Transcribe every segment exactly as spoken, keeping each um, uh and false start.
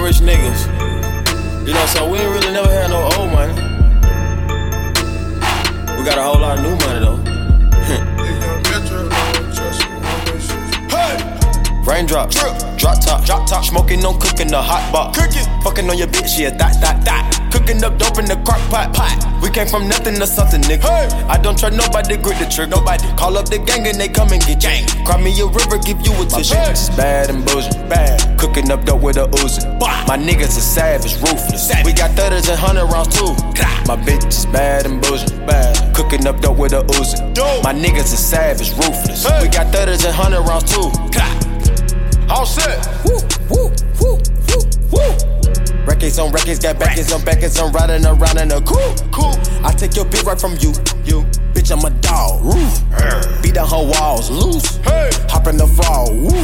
rich niggas. You know, so we ain't really never had no old money. We got a whole lot of new money though. Raindrop, drip, drop top, drop top, smoking, no cooking, the hot box. Cooking, fucking on your bitch, yeah, that, that, that. Cooking up dope in the crock pot, pot. We came from nothing to something, nigga. Hey. I don't trust nobody, grip the trick, nobody. Call up the gang and they come and get gang. Cry me a river, give you a tissue. My bitch is bad and bullshit, bad. Cooking up dope with a Uzi. My niggas are savage, ruthless. Savage. We got thirties and hundred rounds too. My bitch is bad and bullshit, bad. Cooking up dope with a Uzi. My niggas are savage, ruthless. Hey. We got thirties and hundred rounds too. All set. Woo, woo, woo, woo, woo. Records on records, got backers on backers. I'm riding around in a cool, cool. I take your bitch right from you, you. Bitch, I'm a dog. Roof. Beat down her walls, loose. Hey. Hop in the fall. Woo.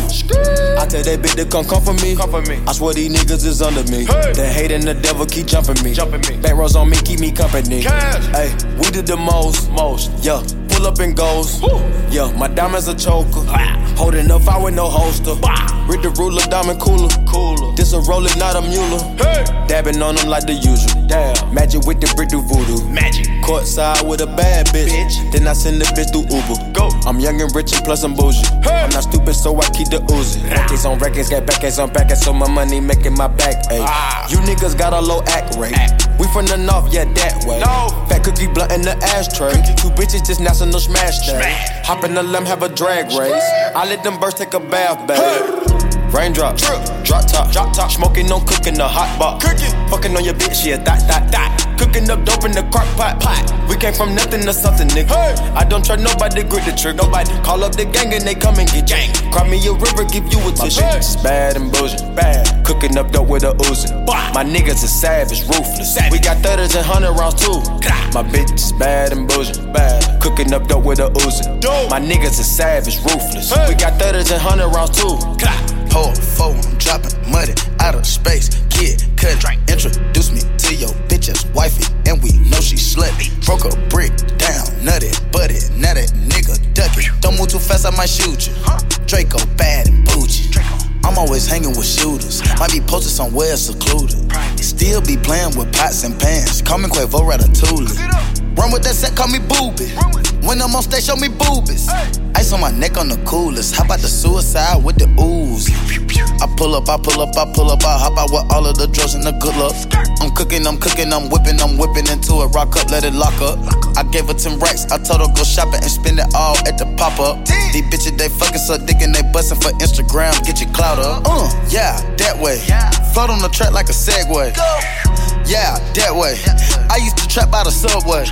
I tell that bitch to come come for me. Come for me. I swear these niggas is under me. Hey. The hate and the devil keep jumping me. Jumping me. Back rows on me, keep me company. Cash. Hey, we did the most, most. Yeah. Pull up and goes. Woo. Yeah, my diamonds a choker. Ah. Holding up, I with no holster. Bah. Read the ruler, diamond cooler. Cooler. This a roller, not a mule. Hey. Dabbing on them like the usual. Damn. Magic with the brick do voodoo. Magic. Courtside with a bad bitch. bitch. Then I send the bitch through Uber. Go. I'm young and rich and plus I'm bougie. Hey. I'm not stupid, so I keep the Uzi. Records on records, got backers on backers, so my money making my back ache. Ah. You niggas got a low act rate. Act. We from the north, yeah, that way. No. Fat cookie blunt in the ashtray. Cookie. Two bitches just national smash day. Hop in the limb, have a drag race. I let them birds take a bath, babe. Hey. Raindrop, drip, drop top, drop top, smoking, no cooking, the hot box. Cooking, fucking on your bitch, yeah, that, that, that. Cooking up dope in the crock pot, pot. We came from nothing to something, nigga. Hey. I don't trust nobody, grip the trick, nobody. Call up the gang and they come and get gang. Cry me a river, give you a tissue. My bitch is bad and bullshit, bad. Cooking up dope with a Uzi. My niggas are savage, ruthless. Savage. We got thirties and hundred rounds too. My bitch is bad and bullshit, bad. Cooking up dope with a Uzi. My niggas are savage, ruthless. Hey. We got thirties and hundred rounds too. Hold four, I'm dropping money out of space. Kid, cut, introduce me to your bitch's wifey, and we know she slutty. Broke a brick down, nutty, butty, now that nigga ducky. Don't move too fast, I might shoot you. Draco bad and bougie. I'm always hanging with shooters. Might be posted somewhere secluded. Still be playing with pots and pans. Call me Quavo Ratatouille. Run with that set, call me Booby. When I'm on stage, show me boobies. Ice on my neck on the coolest. How about the suicide with the ooze? I pull up, I pull up, I pull up, I hop out with all of the drugs and the good luck. I'm cooking, I'm cooking, I'm whipping, I'm whipping into it. Rock up, let it lock up. I gave her ten racks, I told her go shopping and spend it all at the pop-up. These bitches, they fucking so dick and they bustin' for Instagram. Get your clout up. Uh, yeah, that way. Float on the track like a Segway. Yeah, that way. I used to trap by the subway.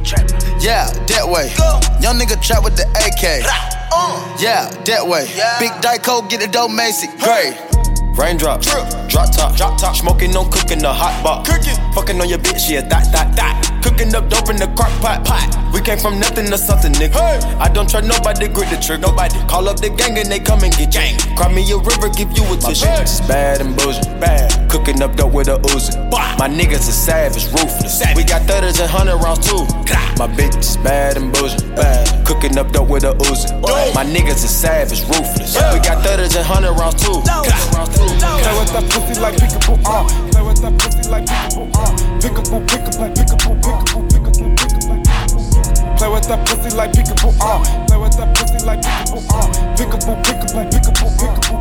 Yeah, that way. Young nigga trap with the A K. Yeah, that way. Big Dyco, get it dope, Macy. Great. Raindrop, drip, drop top, drop top, smoking, no cooking, the hot box. Cooking, fucking on your bitch, yeah, that, that, that. Cooking up dope in the crock pot, pot. We came from nothing to something, nigga. Hey. I don't trust nobody, grip the trick, nobody. Call up the gang and they come and get gang. Cry me a river, give you a tissue. My bitch is bad and bullshit, bad. Cooking up dope with a Uzi. My niggas are savage, ruthless. Savage. We got thirties and hundred rounds too. My bitch is bad and bullshit, bad. Cooking up dope with a Uzi. My niggas are savage, ruthless. We got thirties and hundred rounds too. Play with that pussy like peekaboo, uh. Play with that pussy like peekaboo, uh. Peekaboo, peekaboo, peekaboo, peekaboo, peekaboo, peekaboo. Play with that pussy like peekaboo, uh. Play with that pussy like peekaboo, uh. Peekaboo, peekaboo, peekaboo, peekaboo.